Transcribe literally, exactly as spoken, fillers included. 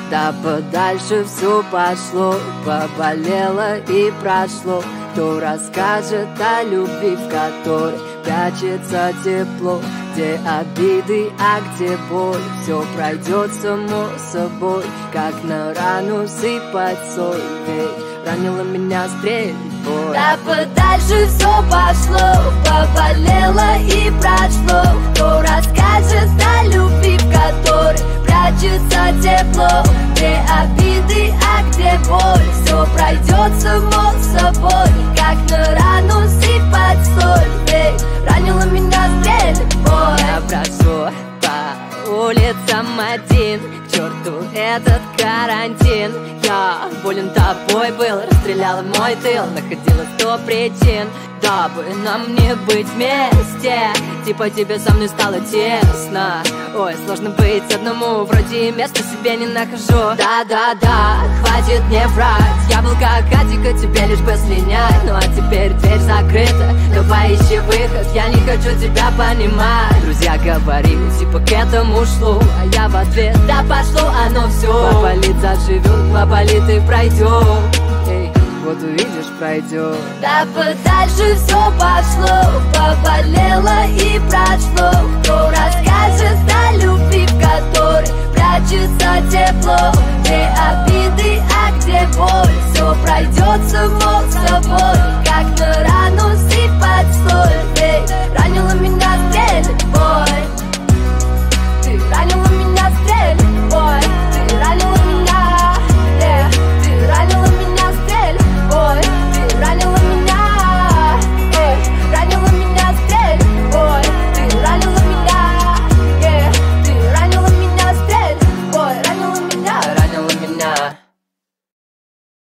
Да подальше все пошло, поболело и прошло. Кто расскажет о любви, в которой прячется тепло? Где обиды, а где боль? Все пройдет само собой, как на рану сыпать соль. Ведь ранила меня стрельбой. Да подальше все пошло, поболело и прошло. Кто расскажет о любви, в которой прячется тепло? Где обиды, а где боль? Все пройдет само собой, как на рану сыпать соль. Ведь ранила меня стрельбой. Я брожу по улицам один, к черту этот карантин. Я болен тобой был, расстреляла мой тыл, находила сто причин, дабы нам не быть вместе. Типа тебе со мной стало тесно. Ой, сложно быть одному, вроде места себе не нахожу. Да-да-да, хватит мне врать. Я был как Атика, тебе лишь бы слинять. Ну а теперь дверь закрыта, давай ищи выход. Я не хочу тебя понимать. Друзья говорили, типа к этому шло, а я в ответ: да пошло оно все. Поболит, заживет, поболит и пройдет. Эй, вот увидишь, пройдет. Да подальше все пошло, поболело и прошло. Кто расскажет о любви, в которой прячется тепло? Где обиды, а где боль? Все пройдет само собой.